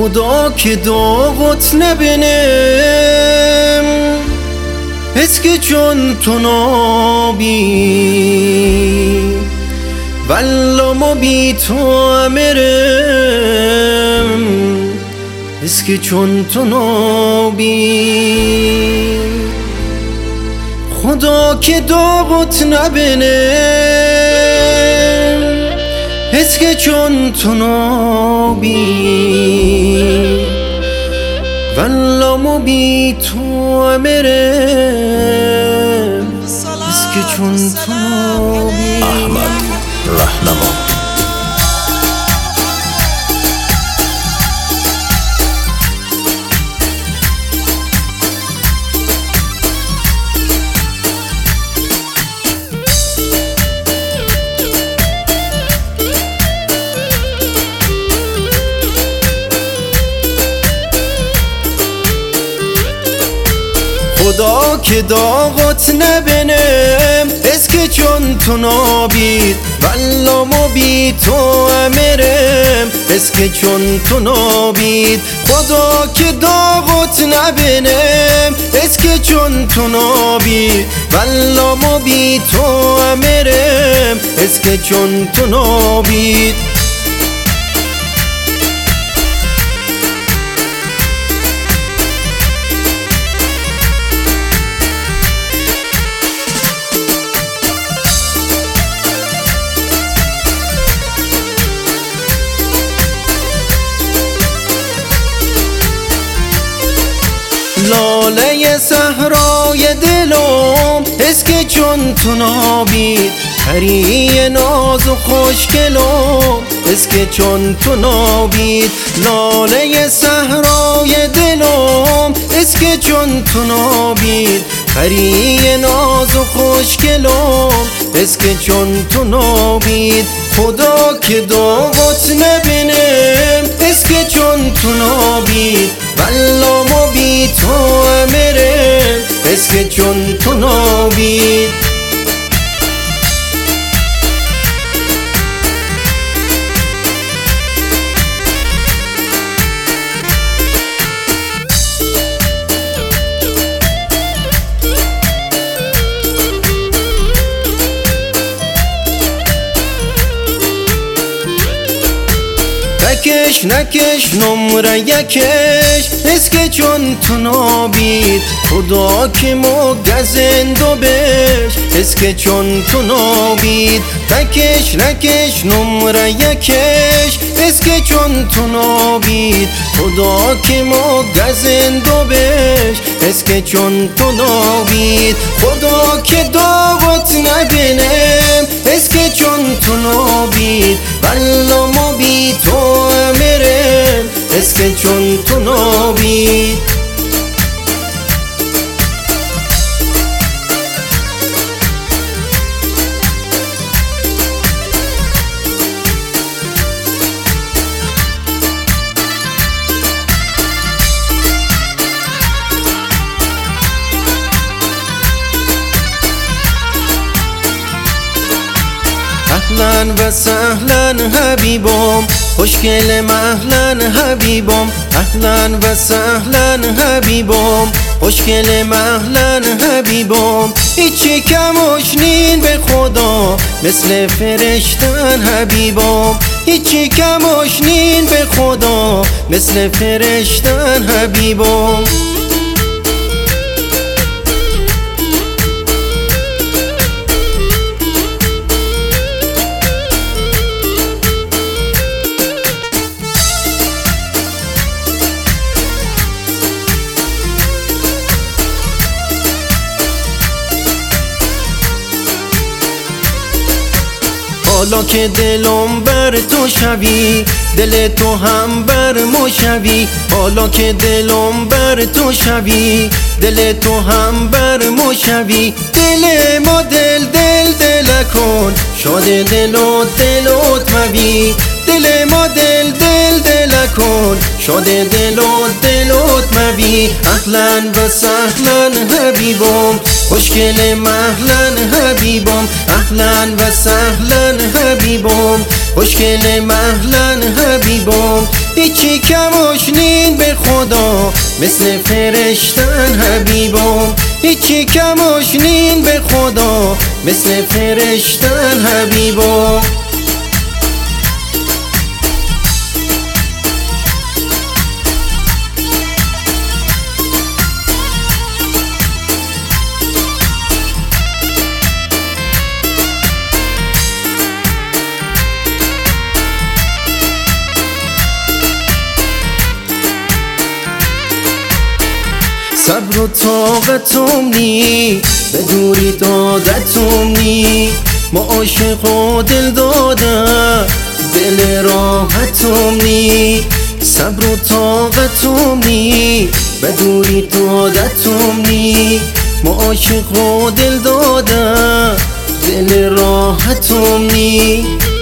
خدا که داغت نبینم حس که چون تو نابی والله ما بی تو مرم حس که چون تو نابی خدا که داغت نبینم حس که چون تو نابی والله ما بی تو مرم حس که چون تو نابی. احمد رهنما. خدا که داغت نبینم حس که چون تو نابید والله ما بی تو مرم حس که چون تو نابید. خدا که داغت نبینم حس که چون تو نابید والله ما بی تو مرم حس که چون تو نابید. لاله صحرای دلم حس که چون تو نابید پری ناز و خوشگلم حس که چون تو نابید. لاله صحرای دلم حس که چون تو نابید پری ناز و خوشگلم حس که چون تو نابید. خدا که داغت نبینم حس که چون تو نابید والله ما بی تو مرم حس که چون تو نابید. نکش نکش نمره یکش حس که چون تو نابید خدا که مگزند و بش حس که چون تو نابید. نکش نکش نمره یکش حس که چون تو نابید خدا که مگزند و بش حس که چون تو نابید. خدا که داغت نبینم حس که چون تو نابید والله ما بی تو مرم حس که چون تو نابید. اهلا و سهلا حبیبم خوشگل مهلا حبیبم اهلا و سهلا حبیبم خوشگل مهلا حبیبم. هیچی کمش نین به خدا مثل فرشتن حبیبم هیچی کمش نین به خدا مثل فرشتن حبیبم. حالا که دلم بر تو شوی دل تو هم بر ما شوی حالا که دلم بر تو شوی دل تو هم بر ما شوی. دل ما دل دل دل کن شاد دلوت دلوت موی دل ما دل دل دل کن شاد دلوت دلوت موی. اهلا و سهلا حبیبم خوشگل مهلا حبیبم اهلا و سهلا حبیبم خوشگل مهلا حبیبم. هیچی کمش نین به خدا مثل فرشتن حبیبم، هیچی کمش نین به خدا مثل فرشتن حبیبم. صبر و طاقتم نی به دوری دادتم نی، ما عاشق و دل داده دل راحتم نی. صبر و طاقتم نی به دوری دادتم نی، ما عاشق و دل داده دل راحتم نی.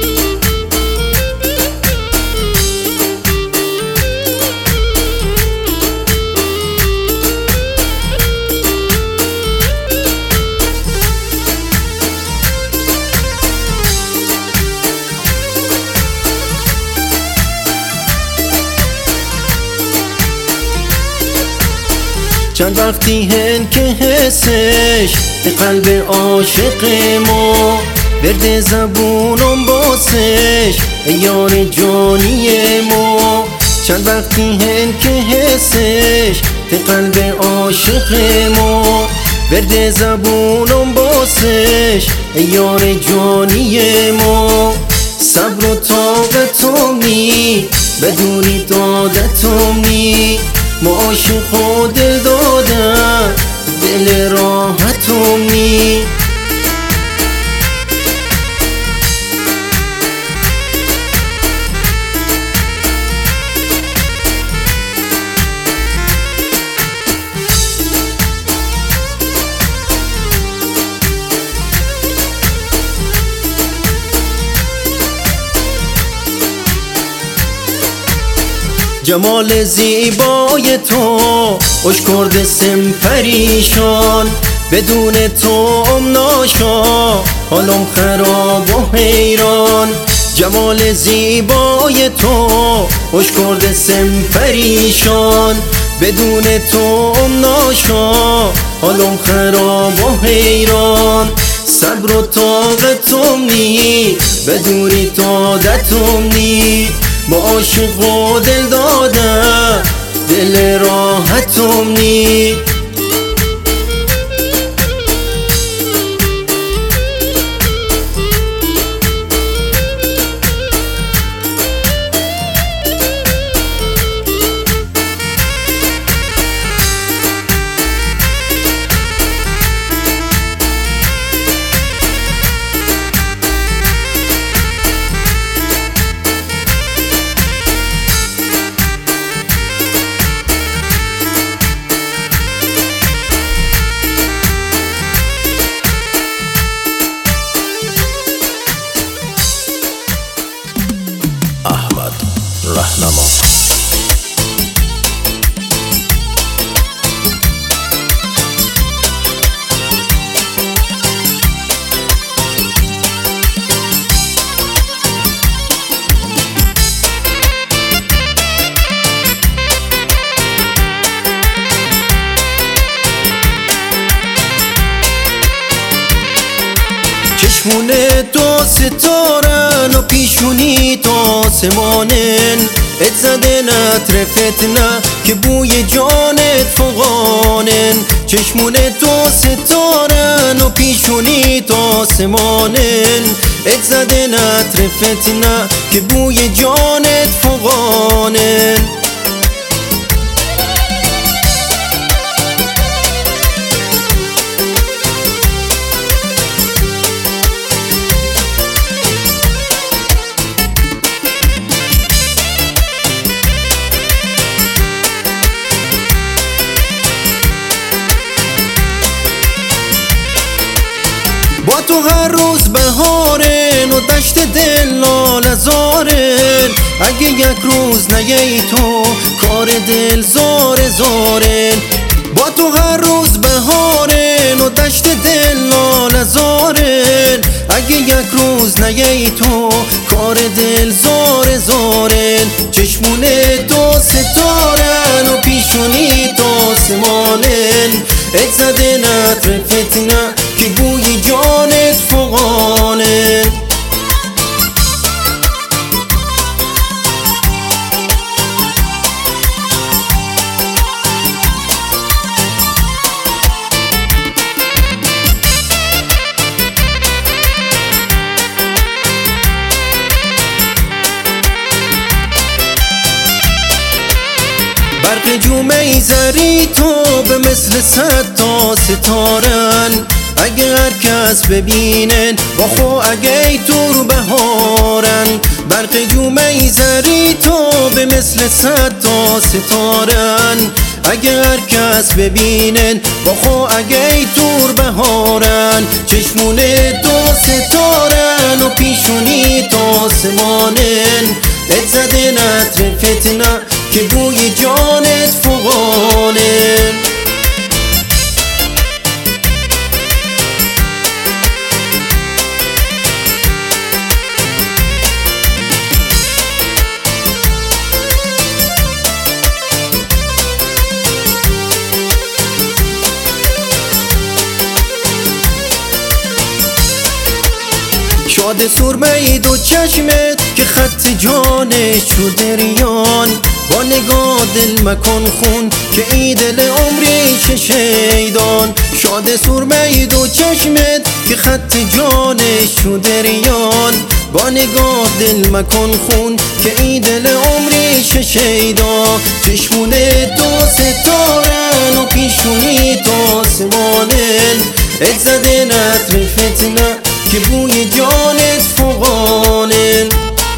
چند وقتی هن که حسش به قلب عاشق ما، برد زبونم باسش ای یار جانی ما. چند وقتی هن که حسش به قلب عاشق ما، برد زبونم باسش ای یار جانی ما. صبر و طاقتم نی به دوری دادتم نی، ما عاشق و دل داده دل راحتم نی. جمال زیبای تو خوش کرده سم پریشان، بدون تو ناشا حالم خراب و حیران. جمال زیبای تو خوش کرده سم پریشان، بدون تو ناشا حالم خراب و حیران. صبر و طاقتم نی به دوری دادتم نی، با عاشق و دل داده دل راحتم نی. احمد رهنما. چشمون تو ستارن و پیشونی تو آسمانن، ات زدن اطرفتنا که بوی جانت فوقانن. چشمون تو ستارن و پیشونی تو آسمانن، ات زدن اطرفتنا که بوی جانت فوقانن. با تو هر روز بهارن و دشت دل لاله زارن، اگه یک روز نیایی تو کار دل زار زارن. با تو هر روز بهارن و دشت دل لاله زارن، اگه یک روز نیایی تو کار دل زار زارن. چشمون میذاری تو به مثل 100 تا ستارن، اگه هر کس ببینن با خو اگه ای دور بهارن. برق جو میذاری تو به مثل 100 تا ستارن، اگه هر کس ببینن با خو اگه ای دور بهارن. چشمون دو ستارن و پیشونی تا آسمانن، ات زده نطر فتنه که بوی جانت فوقانن. شاد سرمه دو چشمت که خط جانش شده ریان، با نگاه دل مکن خون که ای دل عمری شیدان. شاد سرمه دو چشمت که خط جانش شده ریان، با نگاه دل مکن خون که ای دل عمری شیدان. چشمون دو ستارن و پیشونی تا آسمانن، ات زده نطر فتنه که بوی جانت فوقانن.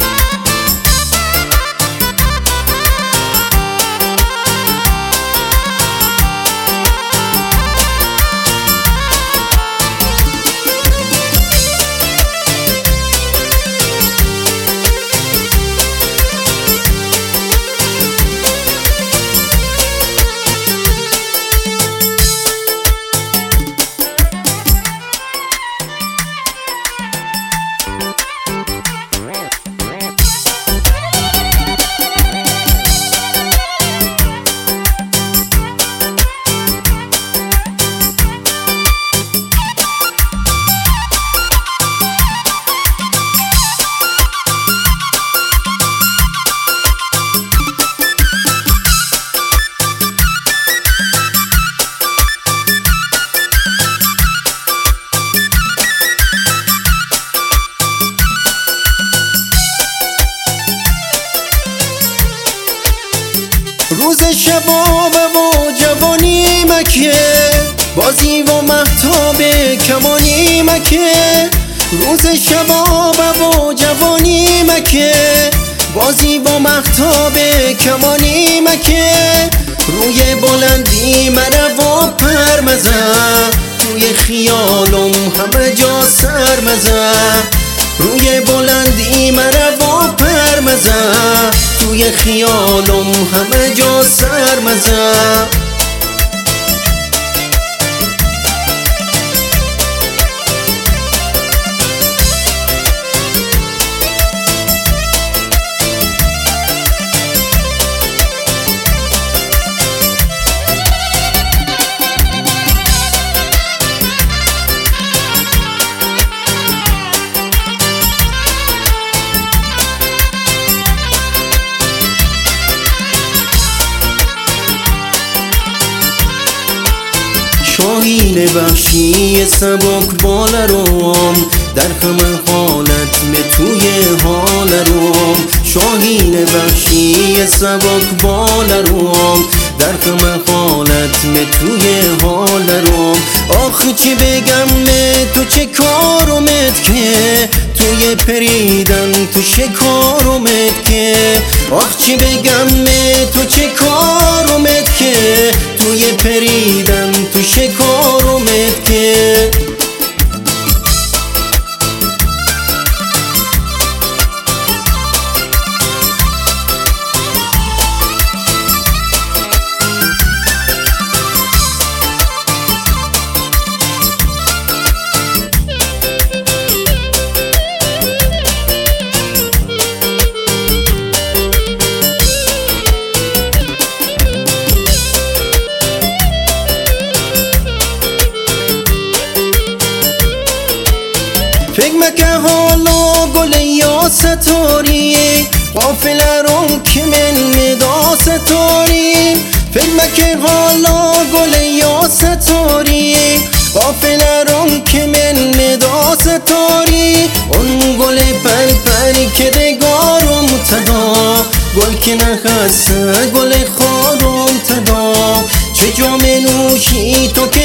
روز شباب و جوانی مکه، بازی و مهتاب کمانی مکه. روز شباب و جوانی مکه، بازی و مهتاب کمانی مکه. روی بلندی مرو و پرمزن، توی خیالم همه جا سرمزن. روی بلندی مرو و پرمزن، توی خیالم همه جا سرمزن. شاهین وحشی سبک بالروم، در همه حالت به توی حال روم. شاهین وحشی سبک بالروم، در همه حالت به توی حال روم. آخ چی بگم نه تو چه کارمت که، توی پریدن تو شکارمت که. آخ چی بگم نه تو چه کارمت که، توی پریدن تو شکارمت که. فکر مکه حالا گل یا ستاری، قافله رو که من ندا ستاری. فکر مکه حالا گل یا ستاری، قافله رو که من ندا ستاری. اون گل پر پر که دگارم تدا، گل که نخسته گل خارم تدا چه جام نوشی تو که